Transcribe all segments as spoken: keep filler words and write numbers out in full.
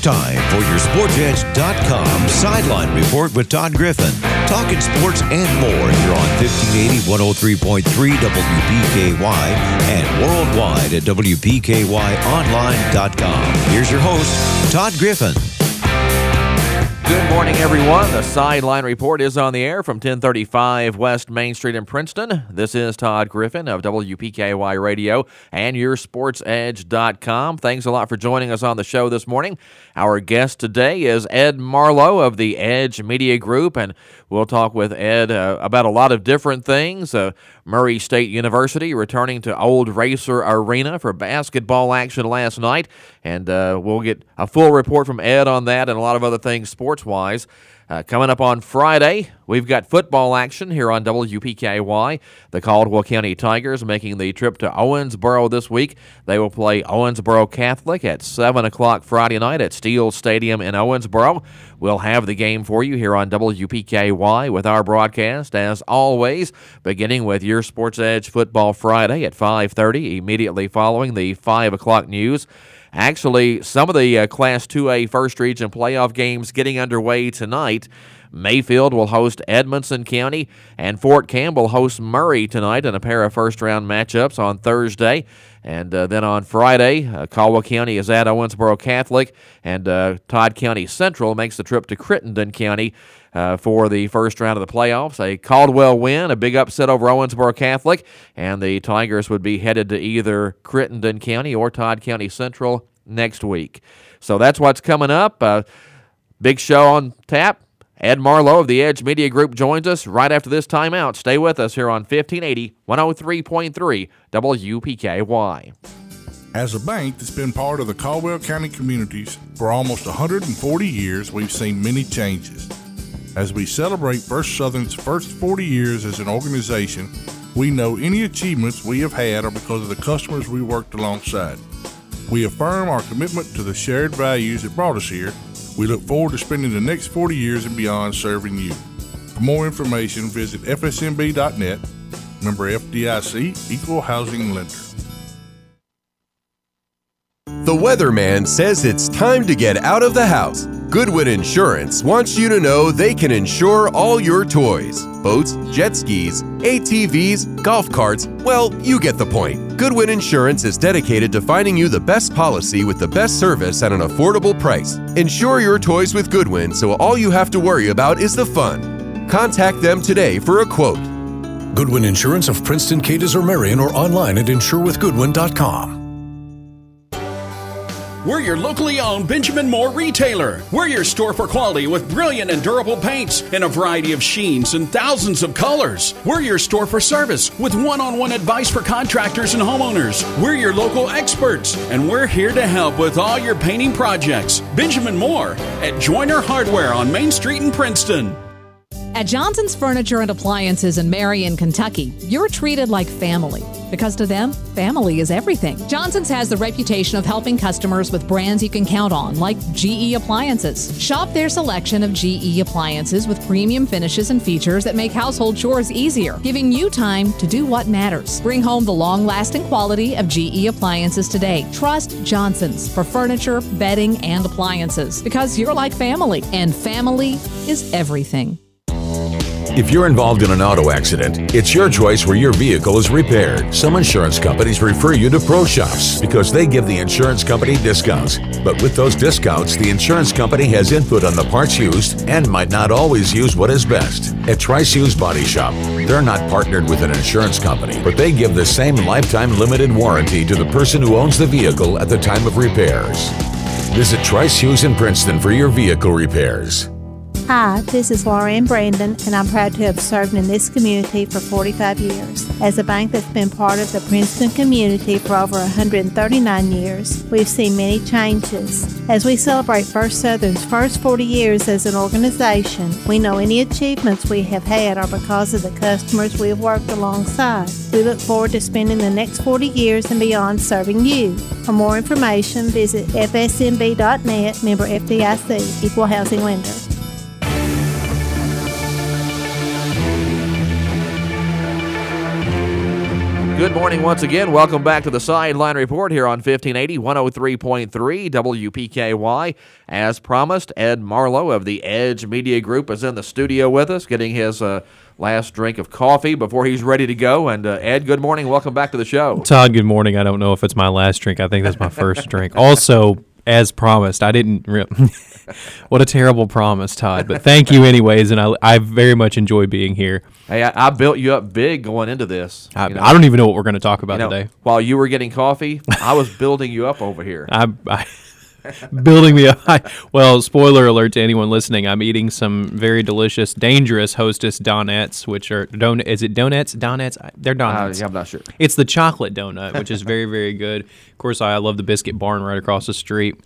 time for your Sports Edge dot com Sideline Report with Todd Griffin. Talking sports and more here on fifteen eighty, one oh three point three W P K Y and worldwide at W P K Y online dot com. Here's your host, Todd Griffin. Good morning, everyone. The Sideline Report is on the air from ten thirty-five West Main Street in Princeton. This is Todd Griffin of W P K Y Radio and your Sports Edge dot com. Thanks a lot for joining us on the show this morning. Our guest today is Ed Marlowe of the Edge Media Group, and we'll talk with Ed uh, about a lot of different things. Uh, Murray State University returning to Old Racer Arena for basketball action last night, and uh, we'll get a full report from Ed on that and a lot of other things sports-wise. Uh, coming up on Friday, we've got football action here on W P K Y. The Caldwell County Tigers making the trip to Owensboro this week. They will play Owensboro Catholic at seven o'clock Friday night at Steele Stadium in Owensboro. We'll have the game for you here on W P K Y with our broadcast, as always, beginning with your Sports Edge Football Friday at five thirty, immediately following the five o'clock news. Actually, some of the uh, Class two A First Region playoff games getting underway tonight. Mayfield will host Edmonson County, and Fort Campbell hosts Murray tonight in a pair of first-round matchups on Thursday. And uh, then on Friday, uh, Caldwell County is at Owensboro Catholic, and uh, Todd County Central makes the trip to Crittenden County uh, for the first round of the playoffs. A Caldwell win, a big upset over Owensboro Catholic, and the Tigers would be headed to either Crittenden County or Todd County Central next week. So that's what's coming up. Uh, big show on tap. Ed Marlowe of the Edge Media Group joins us right after this timeout. Stay with us here on fifteen eighty, one oh three point three W P K Y. As a bank that's been part of the Caldwell County communities for almost one hundred forty years, we've seen many changes. As we celebrate First Southern's first forty years as an organization, we know any achievements we have had are because of the customers we worked alongside. We affirm our commitment to the shared values that brought us here. We look forward to spending the next forty years and beyond serving you. For more information, visit F S M B dot net, member F D I C, Equal Housing Lender. The weatherman says it's time to get out of the house. Goodwin Insurance wants you to know they can insure all your toys, boats, jet skis, A T Vs, golf carts. Well, you get the point. Goodwin Insurance is dedicated to finding you the best policy with the best service at an affordable price. Insure your toys with Goodwin so all you have to worry about is the fun. Contact them today for a quote. Goodwin Insurance of Princeton, Cadiz, or Marion, or online at insure with goodwin dot com. We're your locally owned Benjamin Moore retailer. We're your store for quality with brilliant and durable paints in a variety of sheens and thousands of colors. We're your store for service with one-on-one advice for contractors and homeowners. We're your local experts, and we're here to help with all your painting projects. Benjamin Moore at Joyner Hardware on Main Street in Princeton. At Johnson's Furniture and Appliances in Marion, Kentucky, you're treated like family. Because to them, family is everything. Johnson's has the reputation of helping customers with brands you can count on, like G E Appliances. Shop their selection of G E appliances with premium finishes and features that make household chores easier, giving you time to do what matters. Bring home the long-lasting quality of G E Appliances today. Trust Johnson's for furniture, bedding, and appliances. Because you're like family, and family is everything. If you're involved in an auto accident, it's your choice where your vehicle is repaired. Some insurance companies refer you to Pro Shops because they give the insurance company discounts. But with those discounts, the insurance company has input on the parts used and might not always use what is best. At Trice Used Body Shop, they're not partnered with an insurance company, but they give the same lifetime limited warranty to the person who owns the vehicle at the time of repairs. Visit Trice Hughes in Princeton for your vehicle repairs. Hi, this is Lauren Brandon, and I'm proud to have served in this community for forty-five years. As a bank that's been part of the Princeton community for over one hundred thirty-nine years, we've seen many changes. As we celebrate First Southern's first forty years as an organization, we know any achievements we have had are because of the customers we have worked alongside. We look forward to spending the next forty years and beyond serving you. For more information, visit F S M B dot net, member F D I C, Equal Housing Lender. Good morning once again. Welcome back to the Sideline Report here on fifteen eighty, one oh three point three W P K Y. As promised, Ed Marlowe of the Edge Media Group is in the studio with us, getting his uh, last drink of coffee before he's ready to go. And uh, Ed, good morning. Welcome back to the show. Todd, good morning. I don't know if it's my last drink. I think that's my first drink. Also, as promised, I didn't re- what a terrible promise, Todd. But thank you anyways, and I, I very much enjoy being here. Hey, I, I built you up big going into this. I, you know? I don't even know what we're going to talk about you know, today. While you were getting coffee, I was building you up over here. I, I building me up. I, well, spoiler alert to anyone listening, I'm eating some very delicious, dangerous Hostess donuts, which are, don- is it donuts? Donuts? They're donuts. Uh, I'm not sure. It's the chocolate donut, which is very, very good. Of course, I love the Biscuit Barn right across the street.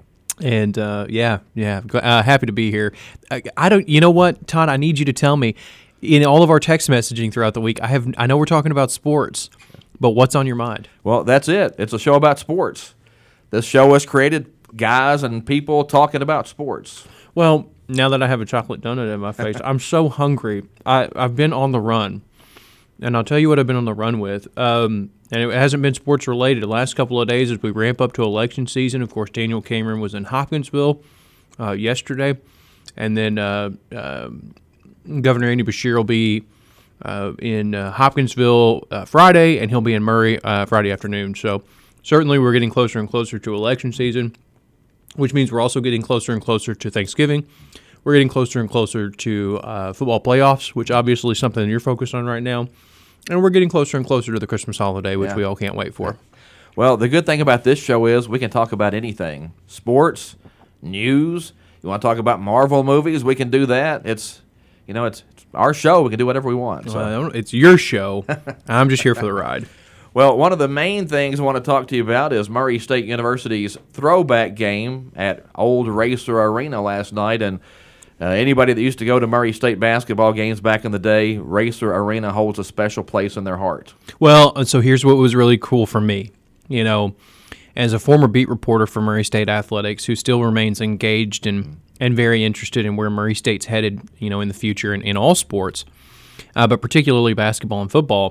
And, uh, yeah, yeah, uh, happy to be here. I, I don't, you know what, Todd, I need you to tell me, in all of our text messaging throughout the week, I have, I know we're talking about sports, but what's on your mind? Well, that's it. It's a show about sports. This show was created guys and people talking about sports. Well, now that I have a chocolate donut in my face, I'm so hungry. I, I've been on the run, and I'll tell you what I've been on the run with. Um, and it hasn't been sports related. The last couple of days as we ramp up to election season, of course, Daniel Cameron was in Hopkinsville uh, yesterday, and then uh, uh, Governor Andy Beshear will be uh, in uh, Hopkinsville uh, Friday, and he'll be in Murray uh, Friday afternoon. So certainly we're getting closer and closer to election season, which means we're also getting closer and closer to Thanksgiving. We're getting closer and closer to uh, football playoffs, which obviously is something you're focused on right now. And we're getting closer and closer to the Christmas holiday, which yeah. we all can't wait for. Well, the good thing about this show is we can talk about anything. Sports, news. You want to talk about Marvel movies? We can do that. It's, you know, it's, it's our show. We can do whatever we want. So. Well, it's your show. I'm just here for the ride. Well, one of the main things I want to talk to you about is Murray State University's throwback game at Old Racer Arena last night. And uh, anybody that used to go to Murray State basketball games back in the day, Racer Arena holds a special place in their heart. Well, so here's what was really cool for me. You know, as a former beat reporter for Murray State Athletics who still remains engaged and, and very interested in where Murray State's headed, you know, in the future in, in all sports, uh, but particularly basketball and football,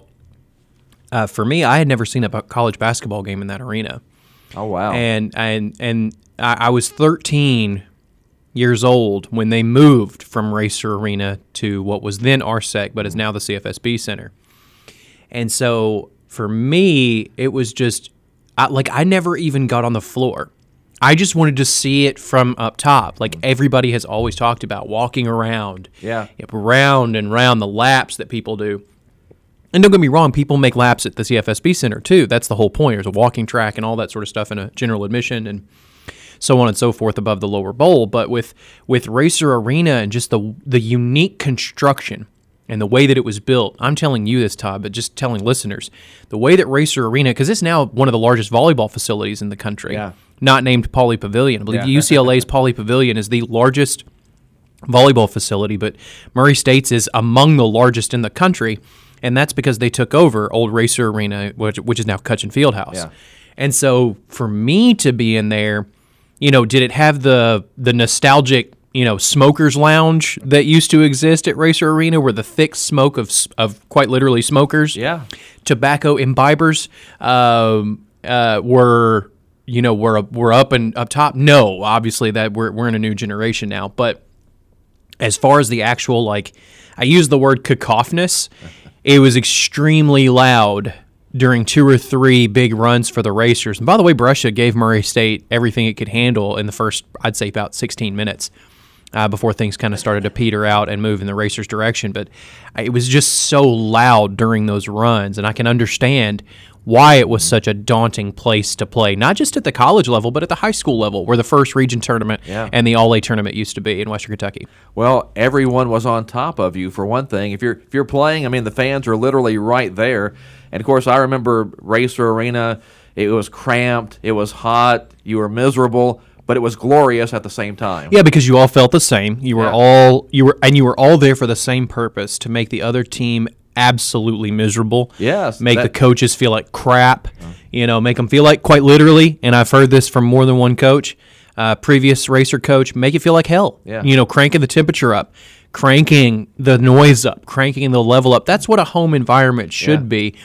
Uh, for me, I had never seen a college basketball game in that arena. Oh, wow. And and and I, I was thirteen years old when they moved from Racer Arena to what was then R S E C, but is now the C F S B Center. And so for me, it was just, I, like I never even got on the floor. I just wanted to see it from up top, like everybody has always talked about, walking around, yeah, round and round, the laps that people do. And don't get me wrong, people make laps at the C F S B Center too. That's the whole point. There's a walking track and all that sort of stuff in a general admission and so on and so forth above the lower bowl. But with with Racer Arena and just the the unique construction and the way that it was built, I'm telling you this, Todd, but just telling listeners, the way that Racer Arena, because it's now one of the largest volleyball facilities in the country, yeah. not named Pauley Pavilion. I believe yeah. U C L A's Pauley Pavilion is the largest volleyball facility, but Murray State's is among the largest in the country. And that's because they took over Old Racer Arena, which, which is now Cutchin Fieldhouse. Yeah. And so for me to be in there, you know, did it have the the nostalgic, you know, smokers lounge that used to exist at Racer Arena, where the thick smoke of of quite literally smokers, yeah, tobacco imbibers um, uh, were, you know, were were up and up top? No, obviously that we're we're in a new generation now. But as far as the actual, like, I use the word cacophonous. It was extremely loud during two or three big runs for the Racers. And by the way, Brescia gave Murray State everything it could handle in the first, I'd say, about sixteen minutes uh, before things kind of started to peter out and move in the Racers' direction. But it was just so loud during those runs, and I can understand why it was such a daunting place to play, not just at the college level, but at the high school level, where the first region tournament yeah. and the All-A tournament used to be in Western Kentucky. Well, everyone was on top of you, for one thing. If you're if you're playing, I mean, the fans are literally right there. And, of course, I remember Racer Arena. It was cramped. It was hot. You were miserable. But it was glorious at the same time. Yeah, because you all felt the same. You were yeah. all you were, and you were all there for the same purpose, to make the other team absolutely miserable. Yes. Make that, the coaches feel like crap. Uh, you know, make them feel like, quite literally, and I've heard this from more than one coach, uh, previous Racer coach, make it feel like hell. Yeah. You know, cranking the temperature up, cranking the noise up, cranking the level up. That's what a home environment should yeah. be.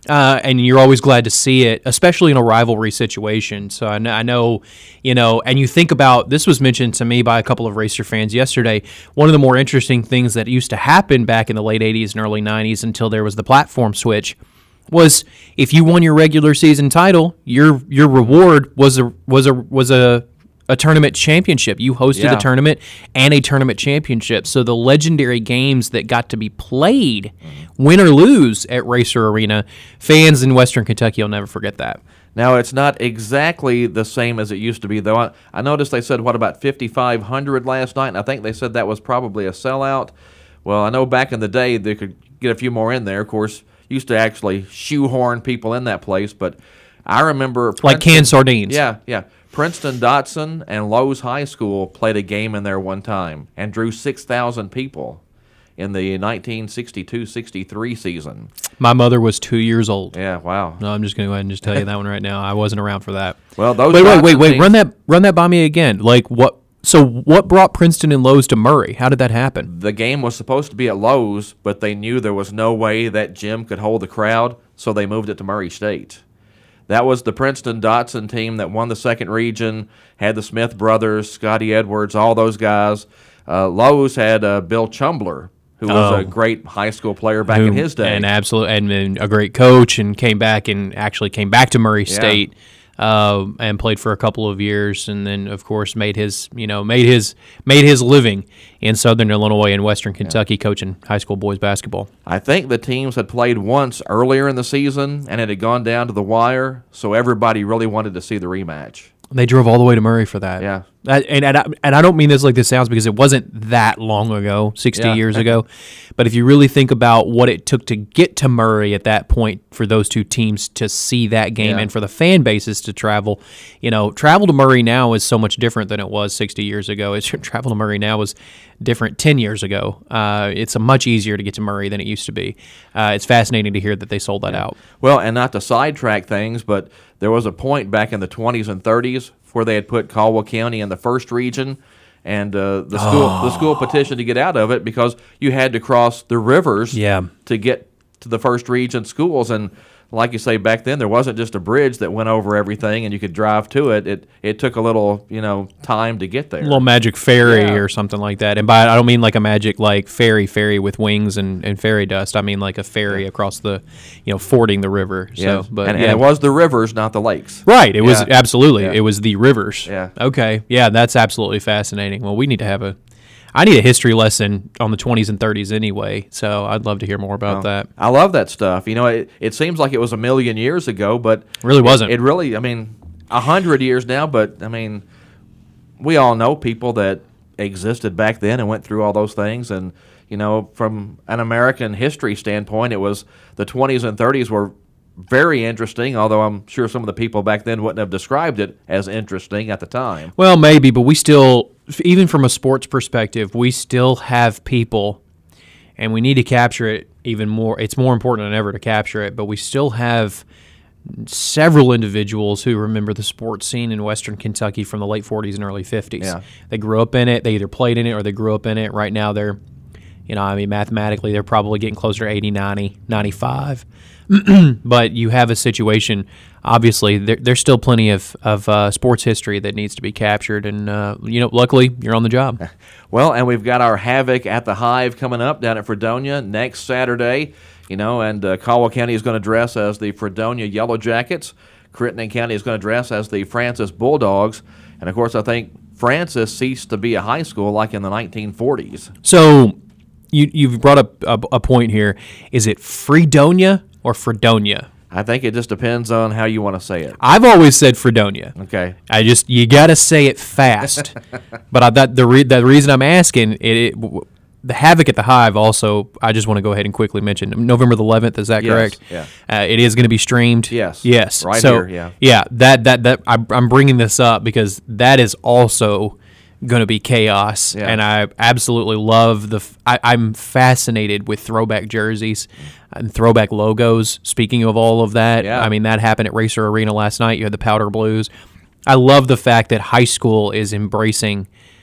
Uh, and you're always glad to see it, especially in a rivalry situation. So I know, I know, you know, and you think about, this was mentioned to me by a couple of Racer fans yesterday, one of the more interesting things that used to happen back in the late eighties and early nineties until there was the platform switch was if you won your regular season title, your your reward was a was a was a a tournament championship. You hosted Yeah. a tournament and a tournament championship. So the legendary games that got to be played, win or lose at Racer Arena, fans in Western Kentucky will never forget that. Now, it's not exactly the same as it used to be, though. I, I noticed they said, what, about fifty-five hundred last night, and I think they said that was probably a sellout. Well, I know back in the day they could get a few more in there. Of course, used to actually shoehorn people in that place, but I remember... Like canned sardines. Yeah, yeah. Princeton Dotson and Lowe's High School played a game in there one time and drew six thousand people in the nineteen sixty-two sixty-three season. My mother was two years old. Yeah, wow. No, I'm just going to go ahead and just tell you that one right now. I wasn't around for that. Well, those wait, wait, Dotson wait, wait. teams- Run that, run that by me again. Like what? So what brought Princeton and Lowe's to Murray? How did that happen? The game was supposed to be at Lowe's, but they knew there was no way that gym could hold the crowd, so they moved it to Murray State. That was the Princeton Dotson team that won the second region, had the Smith brothers, Scotty Edwards, all those guys. Uh, Lowe's had uh, Bill Chumbler, who was Oh. a great high school player back Who- in his day. and absolute and, and a great coach, and came back and actually came back to Murray Yeah. State. Uh, and played for a couple of years, and then of course made his you know made his made his living in Southern Illinois and Western Kentucky, coaching high school boys basketball. I think the teams had played once earlier in the season, and it had gone down to the wire, so everybody really wanted to see the rematch. They drove all the way to Murray for that. Yeah. That- and and I, and I don't mean this like this sounds, because it wasn't that long ago, sixty Yeah. years ago. But if you really think about what it took to get to Murray at that point for those two teams to see that game, Yeah. and for the fan bases to travel, you know, travel to Murray now is so much different than it was sixty years ago. It's travel to Murray now was different ten years ago. Uh, it's a much easier to get to Murray than it used to be. Uh, it's fascinating to hear that they sold that out. Well, and not to sidetrack things, but there was a point back in the twenties and thirties where they had put Caldwell County in the first region, and uh, the school the school petitioned to get out of it because you had to cross the rivers Yeah. to get to the first region schools. And like you say, back then there wasn't just a bridge that went over everything and you could drive to it. It it took a little you know time to get there. A little magic ferry Yeah. or something like that. And by I don't mean like a magic like fairy ferry with wings and, and fairy dust. I mean like a ferry across the, you know, fording the river. So, Yeah. but and, yeah. and it was the rivers, not the lakes. right. It was Yeah. absolutely. Yeah. It was the rivers. Yeah. Okay. Yeah, that's absolutely fascinating. Well, we need to have a. I need a history lesson on the twenties and thirties anyway. So I'd love to hear more about that. I love that stuff. You know, it, it seems like it was a million years ago, but It really wasn't. It, it really, I mean, a hundred years now. But I mean, we all know people that existed back then and went through all those things. And you know, from an American history standpoint, it was the twenties and thirties were very interesting. Although I'm sure some of the people back then wouldn't have described it as interesting at the time. Well, maybe, but we still, even from a sports perspective, we still have people, and we need to capture it even more. It's more important than ever to capture it, but we still have several individuals who remember the sports scene in Western Kentucky from the late forties and early fifties. Yeah. They grew up in it. They either played in it or they grew up in it. Right now, they're, you know, I mean, mathematically, they're probably getting closer to eighty, ninety, ninety-five. But you have a situation, obviously, there, there's still plenty of, of uh, sports history that needs to be captured. And, uh, you know, luckily, you're on the job. Well, and we've got our Havoc at the Hive coming up down at Fredonia next Saturday. You know, and uh, Caldwell County is going to dress as the Fredonia Yellow Jackets. Crittenden County is going to dress as the Francis Bulldogs. And, of course, I think Francis ceased to be a high school like in the nineteen forties. So you, you've brought up a, a point here. Is it Fredonia or Fredonia? I think it just depends on how you want to say it. I've always said Fredonia. Okay. I just, you got to say it fast. But I, that the re, the reason I'm asking, it, it w- the Havoc at the Hive also, I just want to go ahead and quickly mention, November the eleventh, is that Yes, correct? yeah. Uh, it is going to be streamed? Yes. Yes. Right so, here, yeah. Yeah, that, that, that, I, I'm bringing this up because that is also going to be chaos. Yeah. And I absolutely love the, f- I, I'm fascinated with throwback jerseys and throwback logos. Speaking of all of that, Yeah. I mean, that happened at Racer Arena last night. You had the powder blues. I love the fact that high school is embracing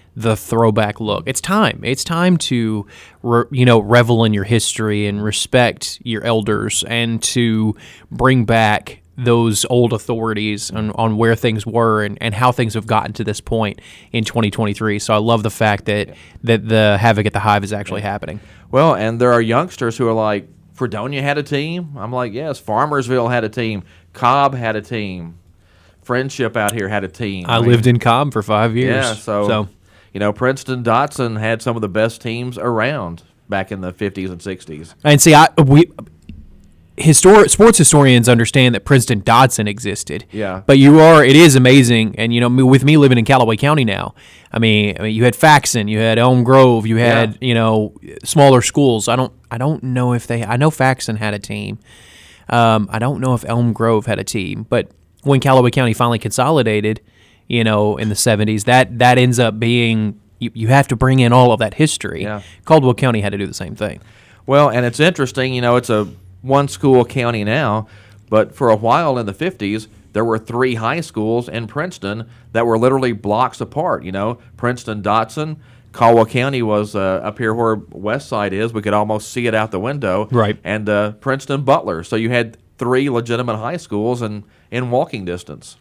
the throwback look. It's time. It's time to, re, you know, revel in your history and respect your elders, and to bring back those old authorities on, on where things were and, and how things have gotten to this point in twenty twenty-three. So I love the fact that, yeah. that the Havoc at the Hive is actually yeah. happening. Well, and there are youngsters who are like, Fredonia had a team. I'm like, yes. Farmersville had a team. Cobb had a team. Friendship out here had a team. I, I mean, lived in Cobb for five years. Yeah, so, so, you know, Princeton Dotson had some of the best teams around back in the fifties and sixties. And see, I we histor- sports historians understand that Princeton Dotson existed. Yeah. But you are, it is amazing, and, you know, with me living in Callaway County now, I mean, I mean, you had Faxon, you had Elm Grove, you had, yeah. you know, smaller schools. I don't, I don't know if they, I know Faxon had a team. Um, I don't know if Elm Grove had a team, but when Callaway County finally consolidated, you know, in the seventies, that, that ends up being, you, you have to bring in all of that history. Yeah. Caldwell County had to do the same thing. Well, and it's interesting, you know, it's a one-school county now, but for a while in the fifties, there were three high schools in Princeton that were literally blocks apart, you know, Princeton Dotson. Caldwell County was uh, up here where West Side is. We could almost see it out the window. Right. And uh, Princeton Butler. So you had three legitimate high schools and in walking distance.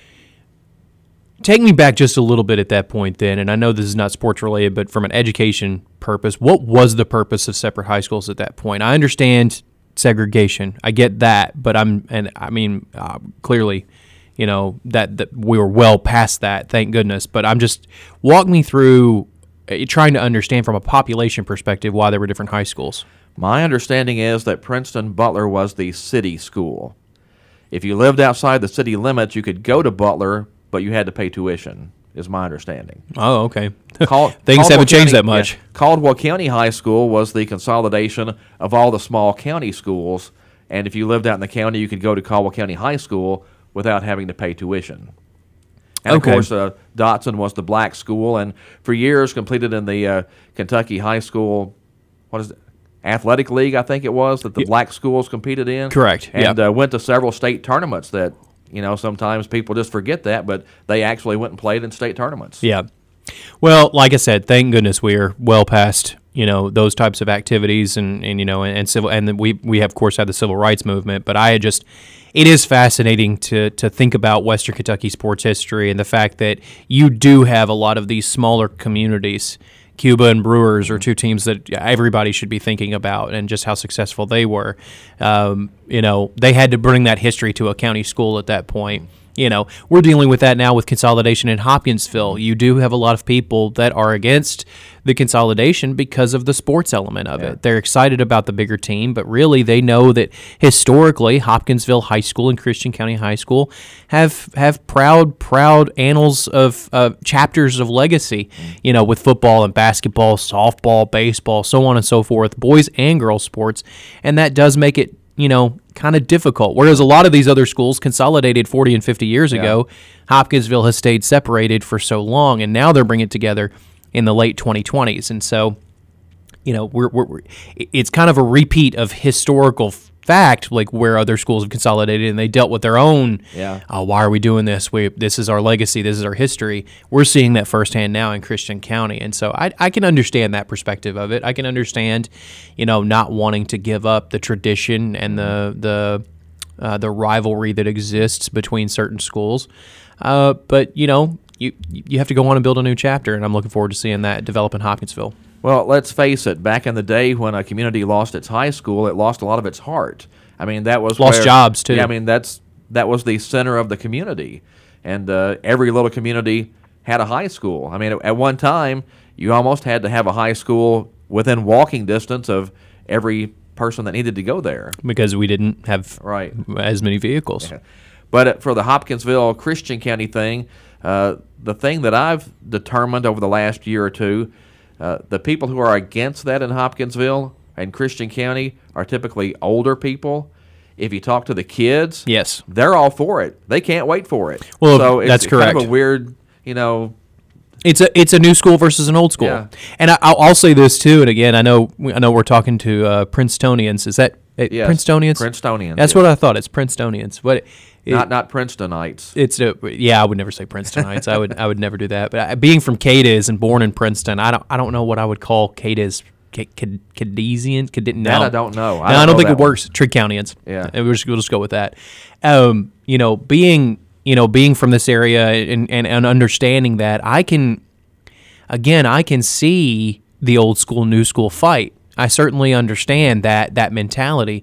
Take me back just a little bit at that point then, and I know this is not sports related, but from an education purpose, what was the purpose of separate high schools at that point? I understand segregation. I get that, but I'm, and I mean, uh, clearly, you know, that, that we were well past that, thank goodness, but I'm just, walk me through uh, trying to understand from a population perspective why there were different high schools. My understanding is that Princeton Butler was the city school. If you lived outside the city limits, you could go to Butler, but you had to pay tuition, is my understanding. Oh, okay. Cal- Things Caldwell haven't changed County, that much. Yeah, Caldwell County High School was the consolidation of all the small county schools, and if you lived out in the county, you could go to Caldwell County High School without having to pay tuition. And, okay. of course, uh, Dotson was the black school, and for years competed in the uh, Kentucky High School, what is it, Athletic League, I think it was, that the yeah. black schools competed in. Correct, And yep. uh, went to several state tournaments that, you know, sometimes people just forget that, but they actually went and played in state tournaments. Yeah. Well, like I said, thank goodness we're well past, you know, those types of activities, and, and you know, and, and civil, and we we have, of course, had the civil rights movement. But I had just, it is fascinating to to think about Western Kentucky sports history and the fact that you do have a lot of these smaller communities. Cuba and Brewers are two teams that everybody should be thinking about, and just how successful they were. Um, you know, they had to bring that history to a county school at that point. You know, we're dealing with that now with consolidation in Hopkinsville. You do have a lot of people that are against the consolidation because of the sports element of yeah. it. They're excited about the bigger team, but really they know that historically Hopkinsville High School and Christian County High School have have proud, proud annals of uh, chapters of legacy, you know, with football and basketball, softball, baseball, so on and so forth, boys and girls sports, and that does make it, you know, kind of difficult. Whereas a lot of these other schools consolidated forty and fifty years yeah. ago, Hopkinsville has stayed separated for so long, and now they're bringing it together in the late twenty twenties. And so, you know, we're, we're, we're it's kind of a repeat of historical fact, like where other schools have consolidated and they dealt with their own, yeah. uh, why are we doing this? We, this is our legacy. This is our history. We're seeing that firsthand now in Christian County. And so I, I can understand that perspective of it. I can understand, you know, not wanting to give up the tradition and the, the, uh, the rivalry that exists between certain schools. Uh, but, you know, you, you have to go on and build a new chapter, and I'm looking forward to seeing that develop in Hopkinsville. Well, let's face it, back in the day when a community lost its high school, it lost a lot of its heart. I mean, that was Lost where, jobs, too. Yeah, I mean, that's that was the center of the community. And uh, every little community had a high school. I mean, at, at one time, you almost had to have a high school within walking distance of every person that needed to go there. Because we didn't have right. as many vehicles. Yeah. But uh, for the Hopkinsville Christian County thing, uh, the thing that I've determined over the last year or two, Uh, the people who are against that in Hopkinsville and Christian County are typically older people. If you talk to the kids, yes, they're all for it. They can't wait for it. Well, so it's that's correct. Kind of a weird, you know. It's a it's a new school versus an old school. Yeah. And I, I'll, I'll say this too. And again, I know I know we're talking to uh, Princetonians. Is that It, Yes, Princetonians? Princetonians, That's yes. what I thought. It's Princetonians. But it, not not Princetonites. It's a, yeah, I would never say Princetonites. I would I would never do that. But I, being from Cadiz and born in Princeton, I don't I don't know what I would call Cadiz. Cadesian? Cad- no. That I don't know. I no, don't I don't know think that it works. Trigg Countyans. Yeah. We'll just, we'll just go with that. Um, you know, being you know being from this area and, and, and understanding that, I can, again, I can see the old school, new school fight. I certainly understand that that mentality,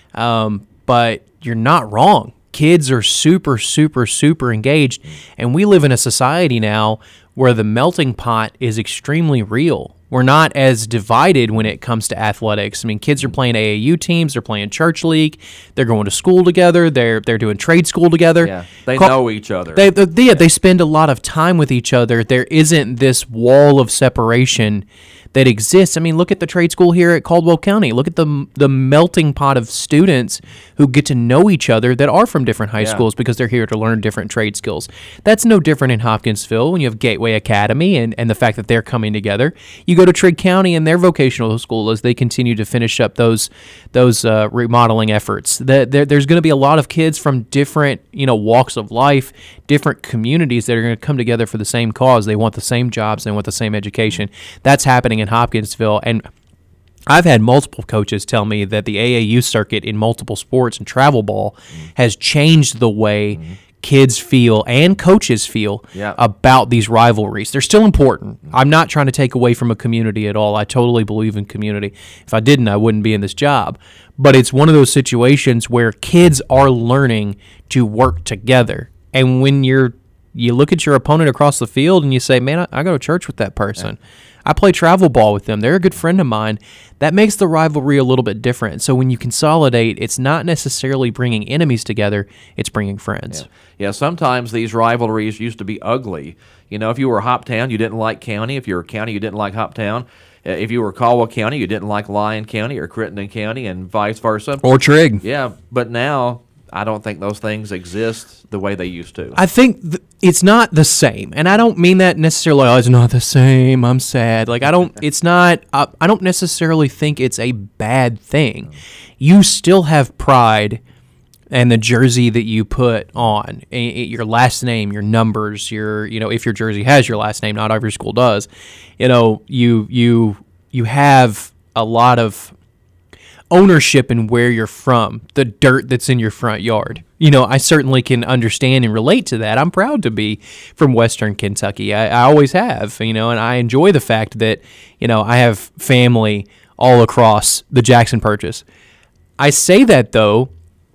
um, but you're not wrong. Kids are super, super, super engaged, and we live in a society now where the melting pot is extremely real. We're not as divided when it comes to athletics. I mean, kids are playing A A U teams, they're playing church league, they're going to school together, they're they're doing trade school together. Yeah, they Call, know each other. They, they, yeah, they spend a lot of time with each other. There isn't this wall of separation that exists. I mean, look at the trade school here at Caldwell County. Look at the the melting pot of students who get to know each other that are from different high Yeah. schools because they're here to learn different trade skills. That's no different in Hopkinsville when you have Gateway Academy and, and the fact that they're coming together. You go to Trigg County and their vocational school as they continue to finish up those those uh, remodeling efforts. The, there, there's going to be a lot of kids from different you know walks of life, different communities that are going to come together for the same cause. They want the same jobs, they want the same education. That's happening in Hopkinsville, and I've had multiple coaches tell me that the A A U circuit in multiple sports and travel ball mm-hmm. has changed the way mm-hmm. kids feel and coaches feel Yeah. about these rivalries. They're still important. Mm-hmm. I'm not trying to take away from a community at all. I totally believe in community. If I didn't, I wouldn't be in this job. But it's one of those situations where kids are learning to work together. And when you're you look at your opponent across the field and you say, man, I, I go to church with that person. Yeah. I play travel ball with them. They're a good friend of mine. That makes the rivalry a little bit different. So when you consolidate, it's not necessarily bringing enemies together, it's bringing friends. Yeah. yeah, sometimes these rivalries used to be ugly. You know, if you were Hoptown, you didn't like County. If you were County, you didn't like Hoptown. Uh, if you were Caldwell County, you didn't like Lyon County or Crittenden County, and vice versa. Or Trigg. Yeah, but now I don't think those things exist the way they used to. I think th- it's not the same, and I don't mean that necessarily. Oh, it's not the same. I'm sad. Like I don't. It's not. Uh, I don't necessarily think it's a bad thing. You still have pride, and the jersey that you put on, i- i- your last name, your numbers, your you know, if your jersey has your last name, not every school does. You know, you you you have a lot of ownership in where you're from, the dirt that's in your front yard. You know, I certainly can understand and relate to that. I'm proud to be from Western Kentucky. I, I always have, you know, and I enjoy the fact that, you know, I have family all across the Jackson Purchase. I say that, though,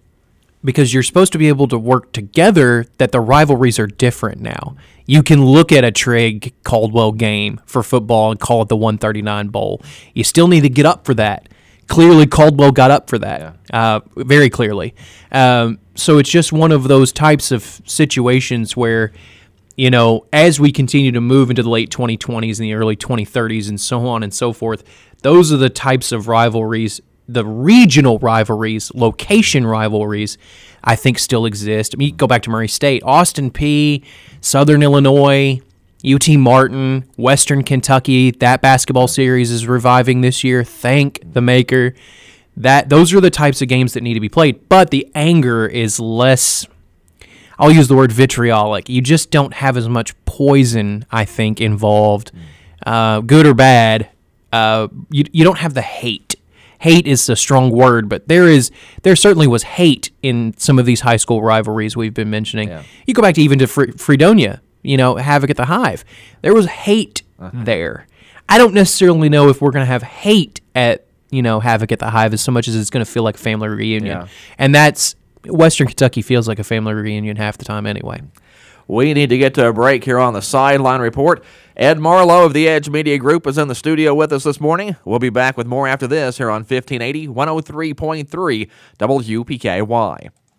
because you're supposed to be able to work together, that the rivalries are different now. You can look at a Trigg Caldwell game for football and call it the one thirty-nine Bowl. You still need to get up for that. Clearly, Caldwell got up for that, yeah. uh, very clearly. Um, so it's just one of those types of situations where, you know, as we continue to move into the late twenty twenties and the early twenty thirties and so on and so forth, those are the types of rivalries, the regional rivalries, location rivalries, I think still exist. I mean, you go back to Murray State, Austin Peay, Southern Illinois, U T Martin, Western Kentucky, that basketball series is reviving this year. Thank the maker. That those are the types of games that need to be played, but the anger is less, I'll use the word vitriolic. You just don't have as much poison, I think, involved, uh, good or bad. Uh, you you don't have the hate. Hate is a strong word, but there is there certainly was hate in some of these high school rivalries we've been mentioning. Yeah. You go back to even to Fre- Fredonia. You know, Havoc at the Hive. There was hate uh-huh. there. I don't necessarily know if we're going to have hate at, you know, Havoc at the Hive as so much as it's going to feel like a family reunion. Yeah. And that's, Western Kentucky feels like a family reunion half the time anyway. We need to get to a break here on the Sideline Report. Ed Marlowe of the Edge Media Group is in the studio with us this morning. We'll be back with more after this here on fifteen eighty, one oh three point three W P K Y.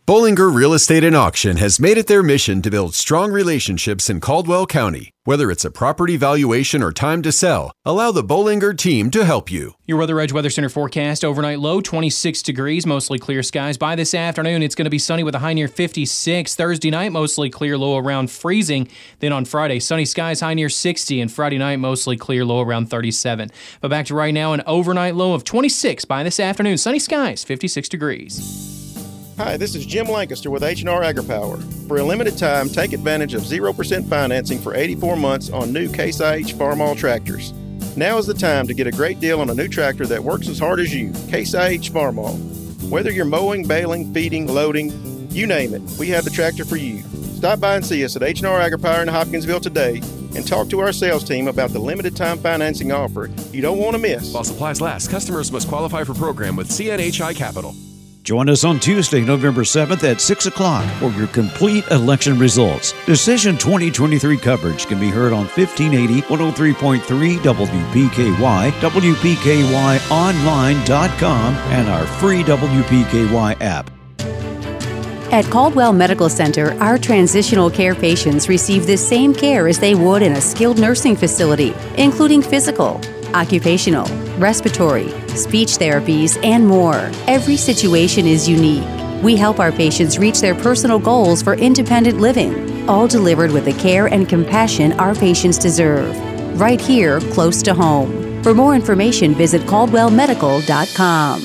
Bollinger Real Estate and Auction has made it their mission to build strong relationships in Caldwell County. Whether it's a property valuation or time to sell, allow the Bollinger team to help you. Your Weather Edge Weather Center forecast: overnight low twenty-six degrees, mostly clear skies. By this afternoon, it's going to be sunny with a high near fifty-six. Thursday night, mostly clear, low around freezing. Then on Friday, sunny skies, high near sixty. And Friday night, mostly clear, low around thirty-seven. But back to right now, an overnight low of twenty-six. By this afternoon, sunny skies, fifty-six degrees. Hi, this is Jim Lancaster with H and R AgriPower. For a limited time, take advantage of zero percent financing for eighty-four months on new Case I H Farmall tractors. Now is the time to get a great deal on a new tractor that works as hard as you, Case I H Farmall. Whether you're mowing, baling, feeding, loading, you name it, we have the tractor for you. Stop by and see us at H and R AgriPower in Hopkinsville today and talk to our sales team about the limited time financing offer you don't want to miss. While supplies last, customers must qualify for program with C N H I Capital. Join us on Tuesday, November seventh at six o'clock for your complete election results. Decision twenty twenty-three coverage can be heard on fifteen eighty, one oh three point three W P K Y, W P K Y online dot com, and our free W P K Y app. At Caldwell Medical Center, our transitional care patients receive the same care as they would in a skilled nursing facility, including physical, occupational, respiratory, speech therapies, and more. Every situation is unique. We help our patients reach their personal goals for independent living, all delivered with the care and compassion our patients deserve. Right here, close to home. For more information, visit caldwell medical dot com.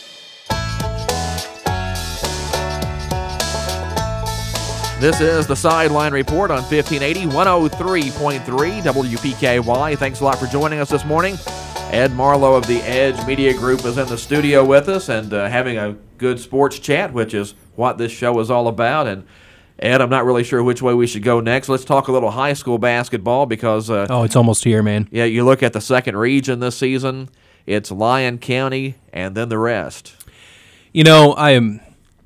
This is the Sideline Report on fifteen eighty, one oh three point three W P K Y. Thanks a lot for joining us this morning. Ed Marlowe of the Edge Media Group is in the studio with us and uh, having a good sports chat, which is what this show is all about. And Ed, I'm not really sure which way we should go next. Let's talk a little high school basketball because uh, oh, it's almost here, man. Yeah, you look at the second region this season. It's Lyon County and then the rest. You know, I am.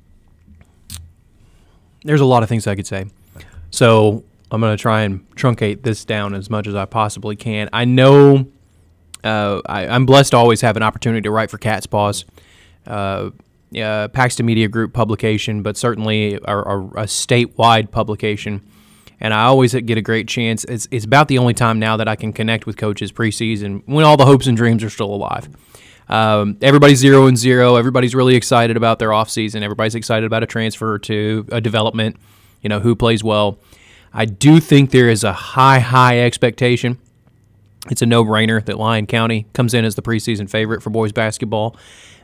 There's a lot of things I could say. So I'm going to try and truncate this down as much as I possibly can. I know uh, I, I'm blessed to always have an opportunity to write for Cat's Paws, uh, uh, Paxton Media Group publication, but certainly a, a, a statewide publication. And I always get a great chance. It's, it's about the only time now that I can connect with coaches preseason when all the hopes and dreams are still alive. Um, everybody's zero and zero. Everybody's really excited about their offseason. Everybody's excited about a transfer to a development, you know, who plays well. I do think there is a high, high expectation. It's a no-brainer that Lyon County comes in as the preseason favorite for boys basketball.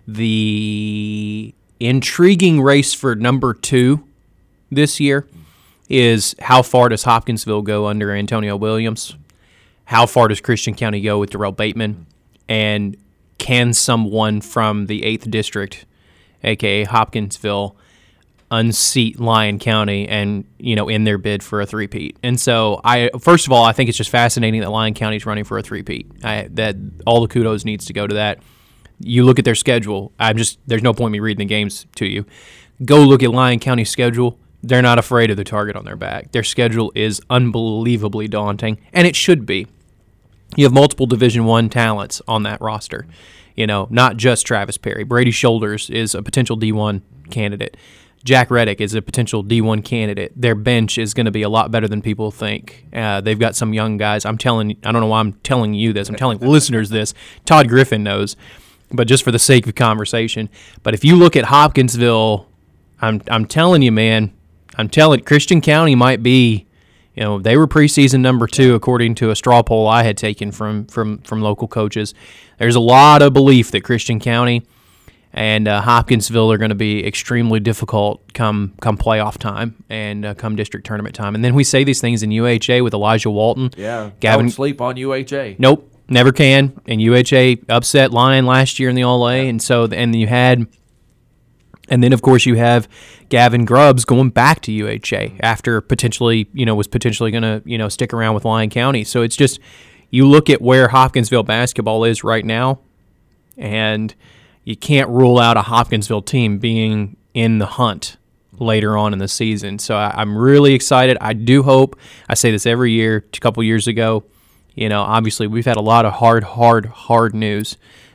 The intriguing race for number two this year is how far does Hopkinsville go under Antonio Williams? How far does Christian County go with Darrell Bateman? And can someone from the eighth District, a k a. Hopkinsville, unseat Lyon County and, you know, in their bid for a three-peat? And so, I first of all, I think it's just fascinating that Lyon County is running for a three-peat. I, that all the kudos needs to go to that. You look at their schedule. I'm just there's no point in me reading the games to you. Go look at Lyon County's schedule. They're not afraid of the target on their back. Their schedule is unbelievably daunting, and it should be. You have multiple Division I talents on that roster. You know, not just Travis Perry. Brady Shoulders is a potential D one candidate. Jack Reddick is a potential D one candidate. Their bench is going to be a lot better than people think. Uh, they've got some young guys. I'm telling, I don't know why I'm telling you this. I'm telling listeners this. Todd Griffin knows, but just for the sake of conversation. But if you look at Hopkinsville, I'm I'm telling you, man, I'm telling Christian County might be. You know, they were preseason number two, according to a straw poll I had taken from from, from local coaches. There's a lot of belief that Christian County and uh, Hopkinsville are going to be extremely difficult come come playoff time and uh, come district tournament time. And then we say these things in U H A with Elijah Walton. Yeah, Gavin, don't sleep on U H A. Nope, never can. And U H A upset Lyon last year in the All A, yeah. and so and you had. And then, of course, you have Gavin Grubbs going back to U H A after potentially, you know, was potentially going to, you know, stick around with Lyon County. So it's just, you look at where Hopkinsville basketball is right now, and you can't rule out a Hopkinsville team being in the hunt later on in the season. So I, I'm really excited. I do hope, I say this every year, a couple years ago, you know, obviously we've had a lot of hard, hard, hard news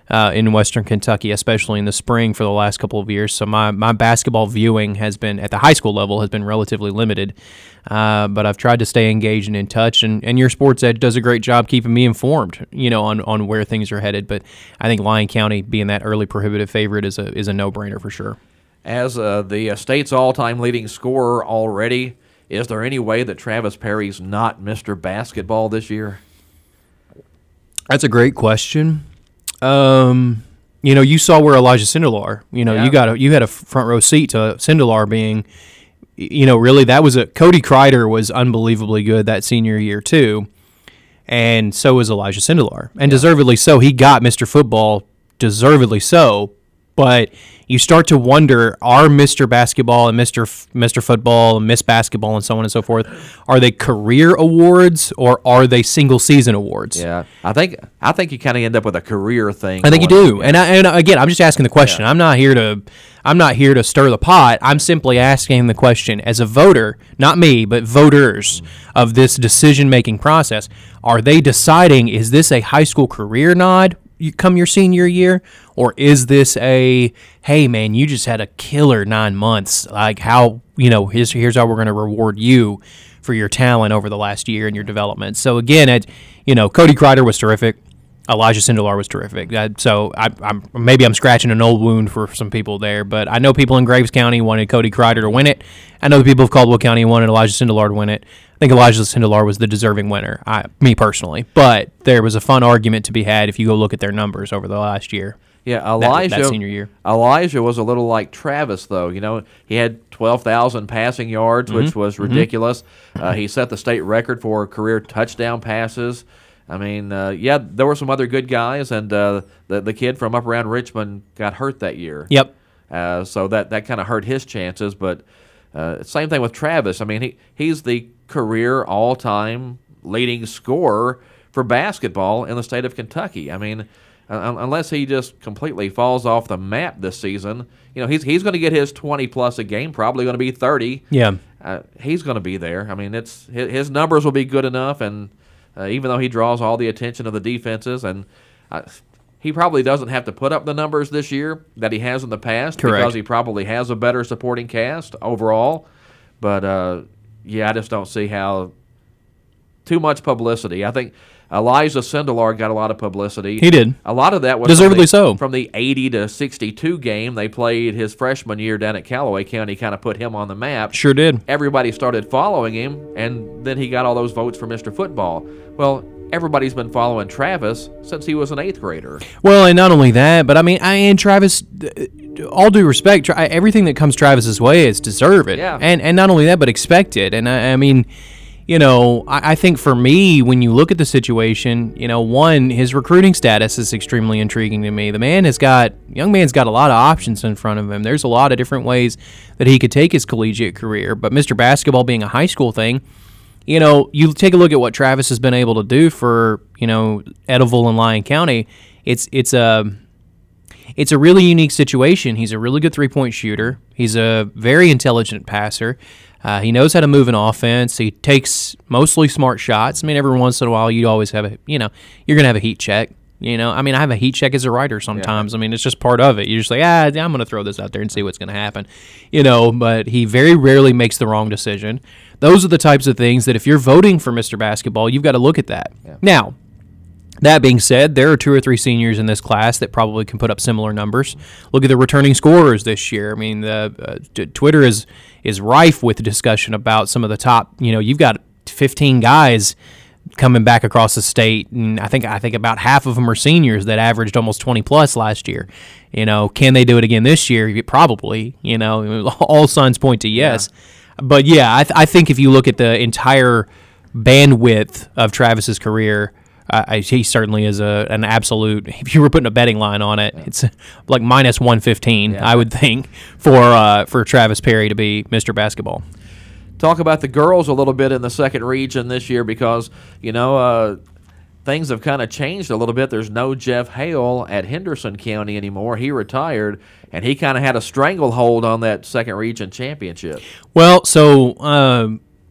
uh, in Western Kentucky, especially in the spring for the last couple of years. So my, my basketball viewing has been, at the high school level, has been relatively limited. Uh, but I've tried to stay engaged and in touch, and, and your Sports Edge does a great job keeping me informed, you know, on, on where things are headed. But I think Lyon County being that early prohibitive favorite is a is a no-brainer for sure. As uh, the uh, state's all-time leading scorer already, is there any way that Travis Perry's not Mister Basketball this year? That's a great question. Um, you know, you saw where Elijah Sindelar, you know, Yeah. you got a, you had a front row seat to Sindelar being, you know, really that was a Cody Kreider was unbelievably good that senior year too, and so was Elijah Sindelar, and deservedly so. He got Mister Football, deservedly so, but you start to wonder: are Mister Basketball and Mister F- Mister Football and Miss Basketball and so on and so forth, are they career awards or are they single season awards? Yeah, I think I think you kind of end up with a career thing. I think you going do, on. and I, and again, I'm just asking the question. I'm not here to, I'm not here to stir the pot. I'm simply asking the question as a voter, not me, but voters of this decision-making process. Are they deciding, is this a high school career nod you come your senior year, or is this a, hey man, you just had a killer nine months? Like how, you know, here's here's how we're going to reward you for your talent over the last year and your development. So again, it, you know, Cody Kreider was terrific. Elijah Sindelar was terrific. Uh, so I, I'm maybe I'm scratching an old wound for some people there, but I know people in Graves County wanted Cody Kreider to win it. I know the people of Caldwell County wanted Elijah Sindelar to win it. I think Elijah Sindelar was the deserving winner, I, me personally. But there was a fun argument to be had if you go look at their numbers over the last year. Yeah, that- Elijah. that senior year. Elijah was a little like Travis, though. You know, he had twelve thousand passing yards, which Mhm, was mhm. ridiculous. Uh, he set the state record for career touchdown passes. I mean, uh, yeah, there were some other good guys, and uh, the the kid from up around Richmond got hurt that year. Yep. Uh, so that that kind of hurt his chances. But uh, same thing with Travis. I mean, he he's the career all-time leading scorer for basketball in the state of Kentucky. I mean, uh, unless he just completely falls off the map this season, you know, he's he's going to get his twenty plus a game, probably going to be thirty. Yeah. Uh, he's going to be there. I mean, it's his, his numbers will be good enough, and uh, even though he draws all the attention of the defenses, and uh, he probably doesn't have to put up the numbers this year that he has in the past. Correct. Because he probably has a better supporting cast overall. But uh, yeah, I just don't see how too much publicity. I think Elijah Sindelar got a lot of publicity. He did. A lot of that was Deservedly from the, so. from the eighty to sixty-two game they played his freshman year down at Callaway County, kind of put him on the map. Sure did. Everybody started following him, and then he got all those votes for Mister Football. Well, everybody's been following Travis since he was an eighth grader. Well, and not only that, but I mean, I and Travis, uh, all due respect, Tra- everything that comes Travis's way is deserved. Yeah. And and not only that, but expected. And I, I mean, you know, I, I think for me, when you look at the situation, you know, one, his recruiting status is extremely intriguing to me. The man has got, young man's got a lot of options in front of him. There's a lot of different ways that he could take his collegiate career. But Mister Basketball being a high school thing, you know, you take a look at what Travis has been able to do for, you know, Ediville and Lyon County. It's it's a it's a really unique situation. He's a really good three-point shooter. He's a very intelligent passer. Uh, he knows how to move an offense. He takes mostly smart shots. I mean, every once in a while, you always have a, you know, you're gonna have a heat check. You know, I mean, I have a heat check as a writer sometimes. Yeah. I mean, it's just part of it. You're just like, ah, I'm going to throw this out there and see what's going to happen. You know, but he very rarely makes the wrong decision. Those are the types of things that if you're voting for Mister Basketball, you've got to look at that. Yeah. Now, that being said, there are two or three seniors in this class that probably can put up similar numbers. Look at the returning scorers this year. I mean, the uh, t- Twitter is is rife with discussion about some of the top. You know, you've got fifteen guys coming back across the state, and I think I think about half of them are seniors that averaged almost twenty plus last year. You know, can they do it again this year? Probably. You know, all signs point to yes. Yeah. But yeah, I, th- I think if you look at the entire bandwidth of Travis's career, uh, I, he certainly is a an absolute. If you were putting a betting line on it, yeah. it's like minus one fifteen. Yeah. I would think for uh, for Travis Perry to be Mister Basketball. Talk about the girls a little bit in the second region this year because, you know, uh, things have kind of changed a little bit. There's no Jeff Hale at Henderson County anymore. He retired, and he kind of had a stranglehold on that second region championship. Well, so um,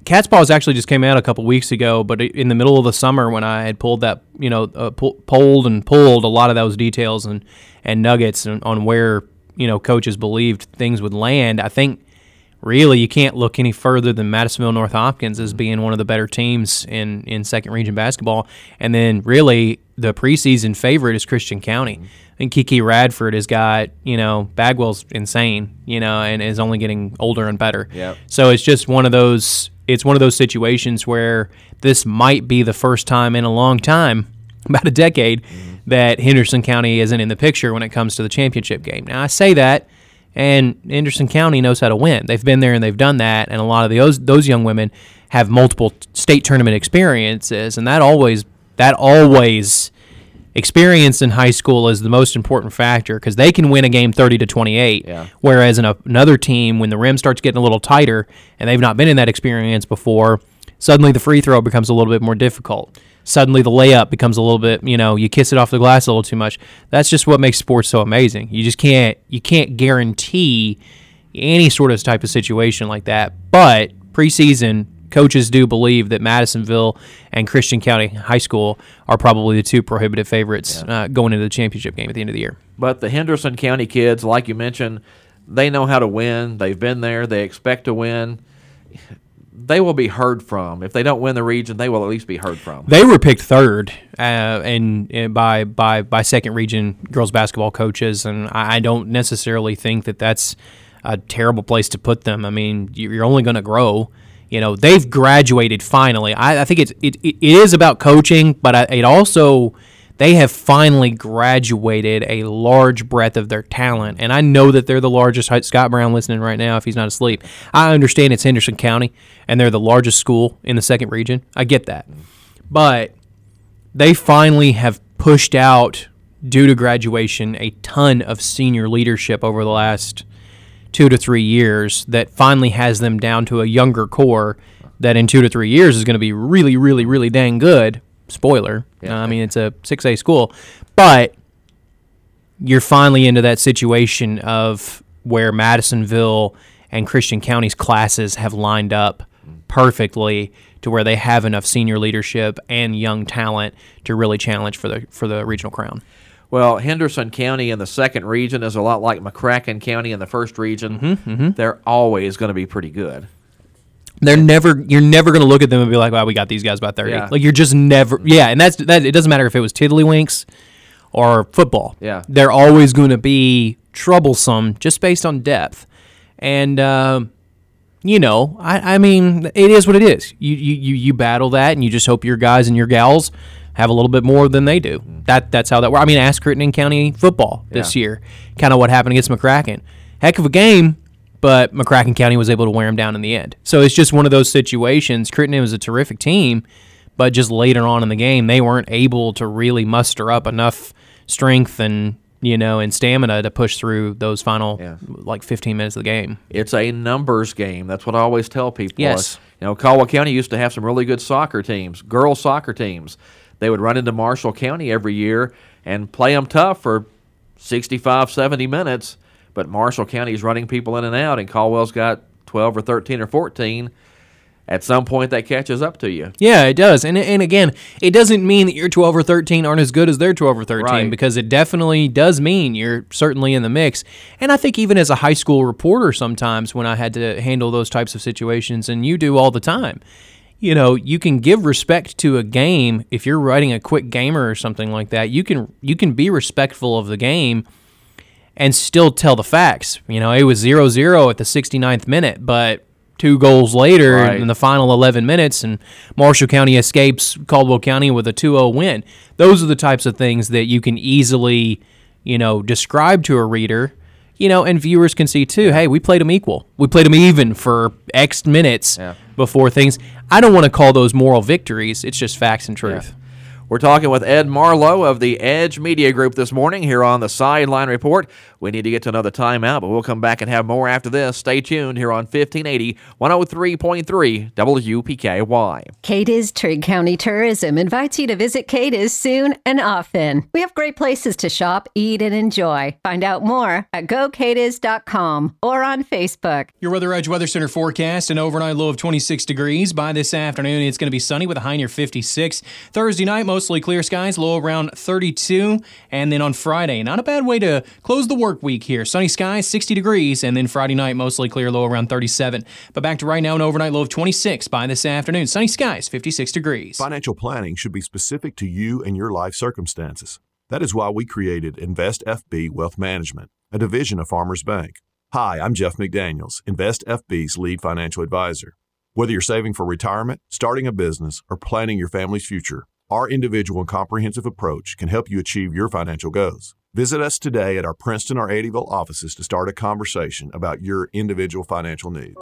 Cat's Paws actually just came out a couple weeks ago, but in the middle of the summer when I had pulled that, you know, uh, pull, polled and pulled a lot of those details and, and nuggets on, on where, you know, coaches believed things would land, I think really you can't look any further than Madisonville North Hopkins as being one of the better teams in, in second region basketball. And then really the preseason favorite is Christian County. Mm-hmm. I think Kiki Radford has got, you know, Bagwell's insane, you know, and is only getting older and better. Yep. So it's just one of those it's one of those situations where this might be the first time in a long time, about a decade, mm-hmm. that Henderson County isn't in the picture when it comes to the championship game. Now, I say that, and Henderson County knows how to win. They've been there and they've done that, and a lot of those those young women have multiple state tournament experiences, and that always that always experience in high school is the most important factor because they can win a game thirty to twenty-eight, yeah. whereas in a, another team, when the rim starts getting a little tighter and they've not been in that experience before, suddenly the free throw becomes a little bit more difficult. Suddenly the layup becomes a little bit, you know, you kiss it off the glass a little too much. That's just what makes sports so amazing. You just can't you can't guarantee any sort of type of situation like that. But preseason, coaches do believe that Madisonville and Christian County High School are probably the two prohibitive favorites yeah. uh, going into the championship game at the end of the year. But the Henderson County kids, like you mentioned, they know how to win. They've been there. They expect to win. They will be heard from. If they don't win the region, they will at least be heard from. They were picked third uh, and, and by, by, by second region girls basketball coaches, and I don't necessarily think that that's a terrible place to put them. I mean, you're only going to grow. You know, they've graduated finally. I, I think it's it, it is about coaching, but I, it also they have finally graduated a large breadth of their talent. And I know that they're the largest. Scott Brown listening right now, if he's not asleep. I understand it's Henderson County, and they're the largest school in the second region. I get that. But they finally have pushed out, due to graduation, a ton of senior leadership over the last two to three years that finally has them down to a younger core that in two to three years is going to be really, really, really dang good. Spoiler. Yeah. Uh, I mean, it's a six A school. But you're finally into that situation of where Madisonville and Christian County's classes have lined up perfectly to where they have enough senior leadership and young talent to really challenge for the for the regional crown. Well, Henderson County in the second region is a lot like McCracken County in the first region. Mm-hmm, mm-hmm. They're always going to be pretty good. They're never. You're never going to look at them and be like, "Wow, we got these guys by thirty." Yeah. Like you're just never. Yeah, and that's that. It doesn't matter if it was Tiddlywinks or football. Yeah, they're always going to be troublesome just based on depth, and um, you know, I, I mean, it is what it is. You you you battle that, and you just hope your guys and your gals have a little bit more than they do. That that's how that works. I mean, ask Crittenden County football this yeah. year. Kind of what happened against McCracken. Heck of a game, but McCracken County was able to wear them down in the end. So it's just one of those situations. Crittenden was a terrific team, but just later on in the game, they weren't able to really muster up enough strength and you know and stamina to push through those final yeah. like fifteen minutes of the game. It's a numbers game. That's what I always tell people. Yes. You know, Caldwell County used to have some really good soccer teams, girls soccer teams. They would run into Marshall County every year and play them tough for sixty-five, seventy minutes, but Marshall County's running people in and out, and Caldwell's got twelve or thirteen or fourteen. At some point, that catches up to you. Yeah, it does. And and again, it doesn't mean that your twelve or thirteen aren't as good as their twelve or thirteen, right. because it definitely does mean you're certainly in the mix. And I think even as a high school reporter sometimes when I had to handle those types of situations, and you do all the time, you know, you can give respect to a game. If you're writing a quick gamer or something like that, you can you can be respectful of the game and still tell the facts. You know, it was zero zero at the sixty-ninth minute, but two goals later right. in the final eleven minutes, and Marshall County escapes Caldwell County with a two oh win. Those are the types of things that you can easily, you know, describe to a reader, you know, and viewers can see too, hey, we played them equal. We played them even for X minutes yeah. before things. I don't want to call those moral victories. It's just facts and truth. Yeah. We're talking with Ed Marlowe of the Edge Media Group this morning here on the Sideline Report. We'll We need to get to another timeout, but we'll come back and have more after this. Stay tuned here on fifteen eighty, one oh three point three W P K Y. Cadiz Trigg County Tourism invites you to visit Cadiz soon and often. We have great places to shop, eat, and enjoy. Find out more at go cadiz dot com or on Facebook. Your Weather Edge Weather Center forecast: an overnight low of twenty-six degrees. By this afternoon, it's going to be sunny with a high near fifty-six. Thursday night, mostly clear skies, low around thirty-two. And then on Friday, not a bad way to close the work week here. Sunny skies, sixty degrees, and then Friday night, mostly clear, low around thirty-seven. But back to right now, an overnight low of twenty-six. By this afternoon, sunny skies, fifty-six degrees. Financial planning should be specific to you and your life circumstances. That is why we created Invest F B Wealth Management, a division of Farmers Bank. Hi, I'm Jeff McDaniels, Invest F B's lead financial advisor. Whether you're saving for retirement, starting a business, or planning your family's future, our individual and comprehensive approach can help you achieve your financial goals. Visit us today at our Princeton or Eddyville offices to start a conversation about your individual financial needs.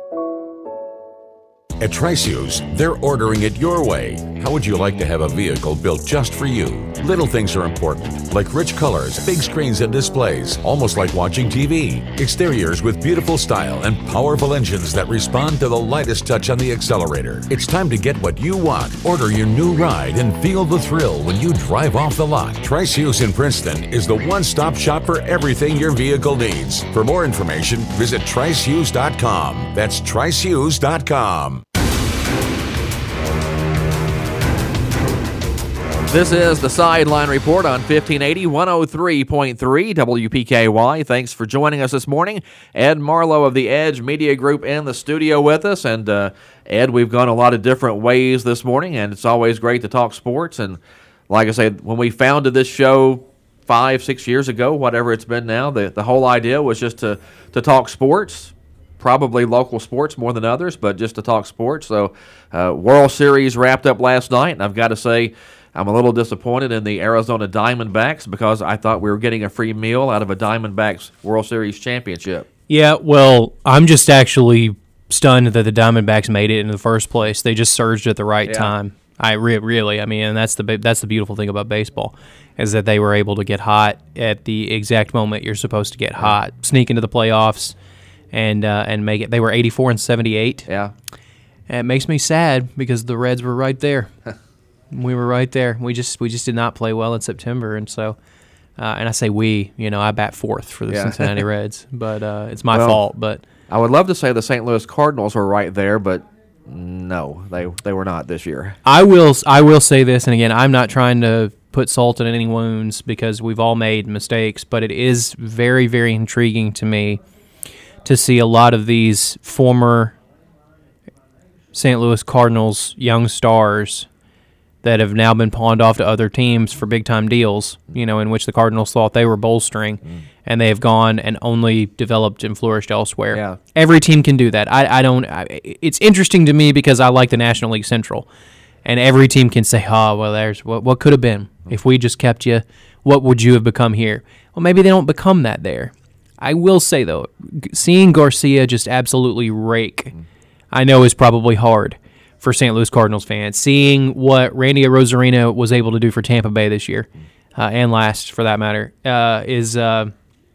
At Tri-Shoes, they're ordering it your way. How would you like to have a vehicle built just for you? Little things are important, like rich colors, big screens and displays, almost like watching T V. Exteriors with beautiful style and powerful engines that respond to the lightest touch on the accelerator. It's time to get what you want. Order your new ride and feel the thrill when you drive off the lot. Tri-Shoes in Princeton is the one-stop shop for everything your vehicle needs. For more information, visit tri shoes dot com. That's tri shoes dot com. This is the Sideline Report on fifteen eighty, one oh three point three W P K Y. Thanks for joining us this morning. Ed Marlowe of the Edge Media Group in the studio with us. And, uh, Ed, we've gone a lot of different ways this morning, and it's always great to talk sports. And like I said, when we founded this show five, six years ago, whatever it's been now, the, the whole idea was just to, to talk sports. Probably local sports more than others, but just to talk sports. So, uh, World Series wrapped up last night, and I've got to say, I'm a little disappointed in the Arizona Diamondbacks because I thought we were getting a free meal out of a Diamondbacks World Series championship. Yeah, well, I'm just actually stunned that the Diamondbacks made it in the first place. They just surged at the right Yeah. time. I re- really, I mean, and that's the that's the beautiful thing about baseball, is that they were able to get hot at the exact moment you're supposed to get hot, sneak into the playoffs, and uh, and make it. They were eighty-four and seventy-eight. Yeah, and it makes me sad because the Reds were right there. We were right there. We just we just did not play well in September, and so, uh, and I say we, you know, I bat fourth for the Yeah. Cincinnati Reds, but uh, it's my Well, fault. But I would love to say the Saint Louis Cardinals were right there, but no, they they were not this year. I will I will say this, and again, I'm not trying to put salt in any wounds because we've all made mistakes, but it is very, very intriguing to me to see a lot of these former Saint Louis Cardinals young stars that have now been pawned off to other teams for big-time deals, you know, in which the Cardinals thought they were bolstering, mm. and they have gone and only developed and flourished elsewhere. Yeah. Every team can do that. I, I don't. I, it's interesting to me because I like the National League Central, and every team can say, "Oh, well, there's what, what could have been if we just kept you. What would you have become here?" Well, maybe they don't become that there. I will say though, seeing Garcia just absolutely rake, mm. I know is probably hard for Saint Louis Cardinals fans. Seeing what Randy Arozarena was able to do for Tampa Bay this year, uh, and last for that matter, uh, is uh,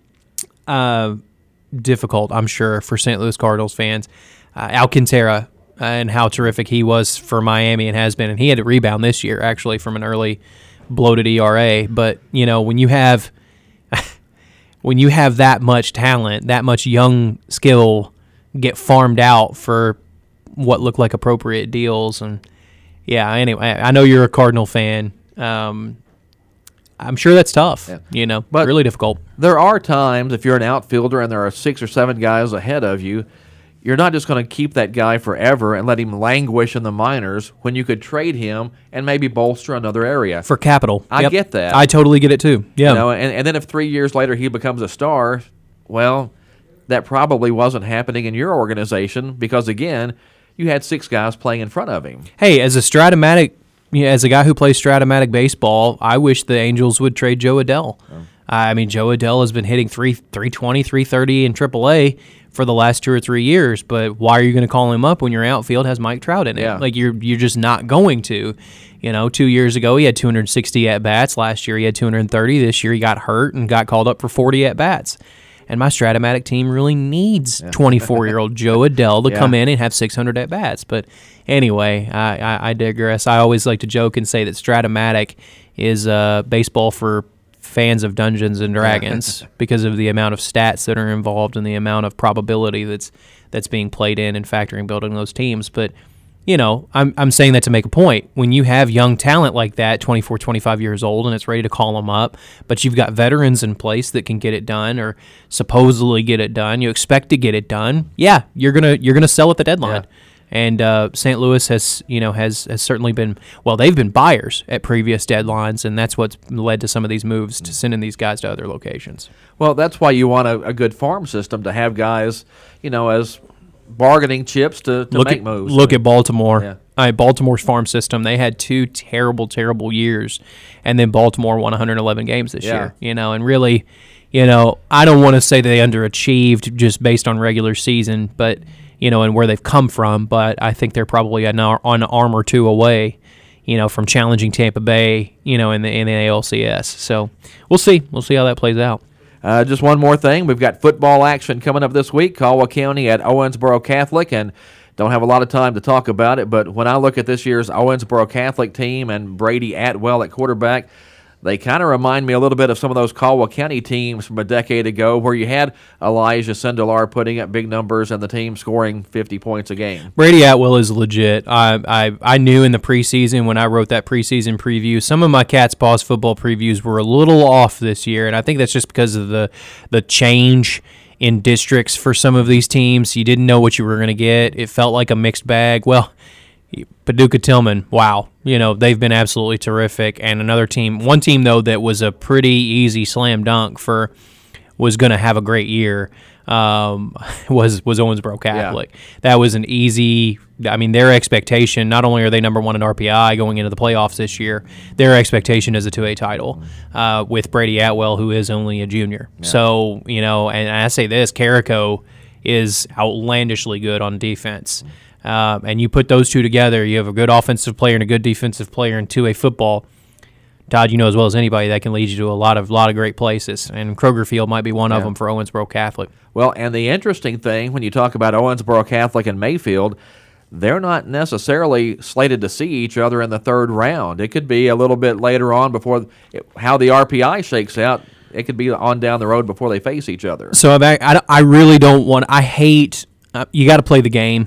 uh, difficult, I'm sure, for Saint Louis Cardinals fans. Uh, Alcantara uh, and how terrific he was for Miami and has been, and he had to rebound this year actually from an early bloated E R A. But you know, when you have when you have that much talent, that much young skill get farmed out for what look like appropriate deals, and yeah. Anyway, I know you're a Cardinal fan. Um, I'm sure that's tough. Yeah. You know, but really difficult. There are times if you're an outfielder and there are six or seven guys ahead of you, you're not just going to keep that guy forever and let him languish in the minors when you could trade him and maybe bolster another area for capital. I Yep. get that. I totally get it too. Yeah. You know, and, and then if three years later he becomes a star, well, that probably wasn't happening in your organization because again, you had six guys playing in front of him. Hey, as a Stratomatic, you know, as a guy who plays Stratomatic baseball, I wish the Angels would trade Joe Adell. Oh. I mean, Joe Adell has been hitting three, three twenty, three thirty in triple A for the last two or three years, but why are you going to call him up when your outfield has Mike Trout in it? Yeah. Like, you're you're just not going to. You know, two years ago he had two hundred sixty at-bats. Last year he had two hundred thirty. This year he got hurt and got called up for forty at-bats. And my Stratomatic team really needs twenty-four-year-old Joe Adell to Yeah. come in and have six hundred at-bats. But anyway, I, I, I digress. I always like to joke and say that Stratomatic is uh, baseball for fans of Dungeons and Dragons because of the amount of stats that are involved and the amount of probability that's that's being played in and factoring building those teams. But, you know, I'm I'm saying that to make a point. When you have young talent like that, twenty-four, twenty-five years old, and it's ready to call them up, but you've got veterans in place that can get it done or supposedly get it done, you expect to get it done, yeah, you're gonna you're gonna sell at the deadline. Yeah. And uh, Saint Louis has, you know, has, has certainly been, well, they've been buyers at previous deadlines, and that's what's led to some of these moves to sending these guys to other locations. Well, that's why you want a, a good farm system to have guys, you know, as bargaining chips to, to look make at, moves. Look at Baltimore. Yeah. Uh, Baltimore's farm system, they had two terrible, terrible years, and then Baltimore won one hundred eleven games this Yeah. year. You know, and really, you know, I don't want to say they underachieved just based on regular season, but you know, and where they've come from, but I think they're probably an, ar- an arm or two away, you know, from challenging Tampa Bay, you know, in the in the A L C S. So we'll see. We'll see how that plays out. Uh, just one more thing. We've got football action coming up this week. Caldwell County at Owensboro Catholic, and don't have a lot of time to talk about it, but when I look at this year's Owensboro Catholic team and Brady Atwell at quarterback, they kind of remind me a little bit of some of those Caldwell County teams from a decade ago where you had Elijah Sindelar putting up big numbers and the team scoring fifty points a game. Brady Atwell is legit. I, I I knew in the preseason when I wrote that preseason preview, some of my Cat's Paws football previews were a little off this year, and I think that's just because of the the change in districts for some of these teams. You didn't know what you were going to get. It felt like a mixed bag. Well, Paducah Tillman, wow, you know, they've been absolutely terrific. And another team, one team, though, that was a pretty easy slam dunk for was going to have a great year um, was was Owensboro Catholic. Yeah. That was an easy, I mean, their expectation, not only are they number one in R P I going into the playoffs this year, their expectation is a two A title uh, with Brady Atwell, who is only a junior. Yeah. So, you know, and I say this, Carrico is outlandishly good on defense. Uh, and you put those two together, you have a good offensive player and a good defensive player in two A football. Todd, you know as well as anybody that can lead you to a lot of lot of great places, and Kroger Field might be one yeah. of them for Owensboro Catholic. Well, and the interesting thing when you talk about Owensboro Catholic and Mayfield, they're not necessarily slated to see each other in the third round. It could be a little bit later on before it, how the R P I shakes out. It could be on down the road before they face each other. So I, I, I really don't want. I hate. Uh, you got to play the game.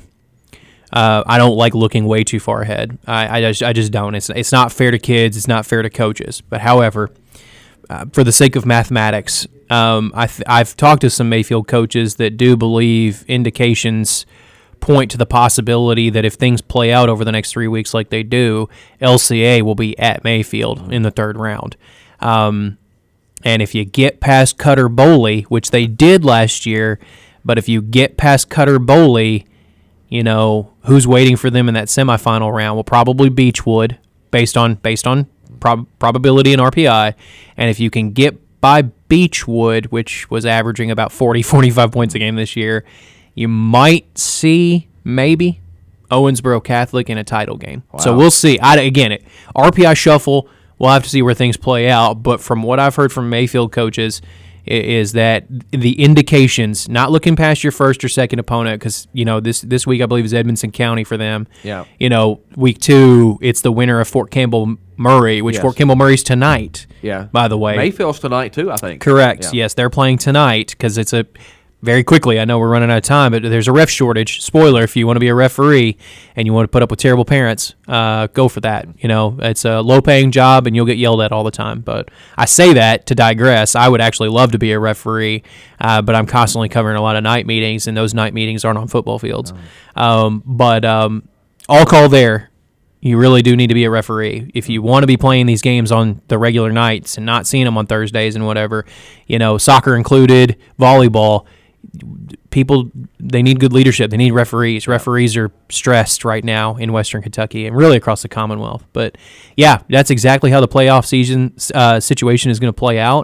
Uh, I don't like looking way too far ahead. I, I just I just don't. It's it's not fair to kids. It's not fair to coaches. But however, uh, for the sake of mathematics, um, I th- I've talked to some Mayfield coaches that do believe indications point to the possibility that if things play out over the next three weeks like they do, L C A will be at Mayfield in the third round. Um, and if you get past Cutter Boley, which they did last year, but if you get past Cutter Boley, you know, who's waiting for them in that semifinal round? Well, probably Beechwood, based on based on prob- probability and R P I. And if you can get by Beechwood, which was averaging about forty, forty-five points a game this year, you might see maybe Owensboro Catholic in a title game. Wow. So we'll see. I, again, it, R P I shuffle, we'll have to see where things play out. But from what I've heard from Mayfield coaches, is that the indications, not looking past your first or second opponent, because, you know, this this week I believe is Edmonson County for them. Yeah. You know, week two, it's the winner of Fort Campbell Murray, which yes. Fort Campbell Murray's tonight, yeah. by the way. Mayfield's tonight, too, I think. Correct. Yeah. Yes, they're playing tonight because it's a very quickly. I know we're running out of time, but there's a ref shortage. Spoiler, if you want to be a referee and you want to put up with terrible parents, uh, go for that. You know, it's a low-paying job, and you'll get yelled at all the time. But I say that to digress. I would actually love to be a referee, uh, but I'm constantly covering a lot of night meetings, and those night meetings aren't on football fields. Oh. Um, but um, all call there. You really do need to be a referee. If you want to be playing these games on the regular nights and not seeing them on Thursdays and whatever, you know, soccer included, volleyball, people, they need good leadership. They need referees. Referees are stressed right now in Western Kentucky and really across the Commonwealth. But, yeah, that's exactly how the playoff season uh, situation is going to play out.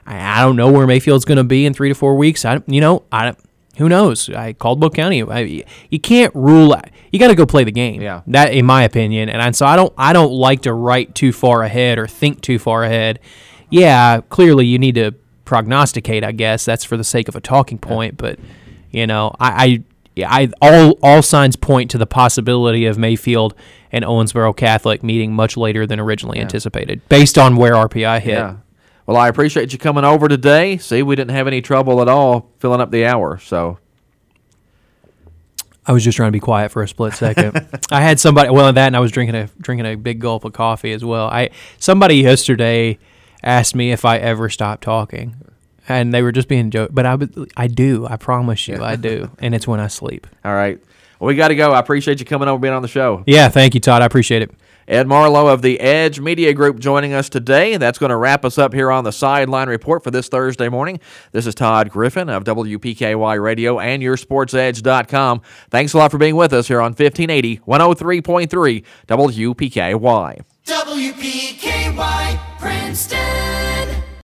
I, I don't know where Mayfield's going to be in three to four weeks. I, you know, I who knows? I Caldwell County. I, you can't rule. You got to go play the game. Yeah. That, in my opinion, and so I don't. I don't like to write too far ahead or think too far ahead. Yeah, clearly you need to prognosticate. I guess that's for the sake of a talking point. Yeah. But you know, I, I, yeah, I all all signs point to the possibility of Mayfield and Owensboro Catholic meeting much later than originally yeah. anticipated, based on where R P I hit. Yeah. Well, I appreciate you coming over today. See, we didn't have any trouble at all filling up the hour, so. I was just trying to be quiet for a split second. I had somebody, well, that, and I was drinking a drinking a big gulp of coffee as well. I somebody yesterday asked me if I ever stop talking, and they were just being joke. But I, I do. I promise you, I do, and it's when I sleep. All right. Well, we got to go. I appreciate you coming over, being on the show. Yeah, thank you, Todd. I appreciate it. Ed Marlowe of the Edge Media Group joining us today. That's going to wrap us up here on the Sideline Report for this Thursday morning. This is Todd Griffin of W P K Y Radio and your sports edge dot com. Thanks a lot for being with us here on fifteen eighty, one oh three point three W P K Y. W P K Y Princeton.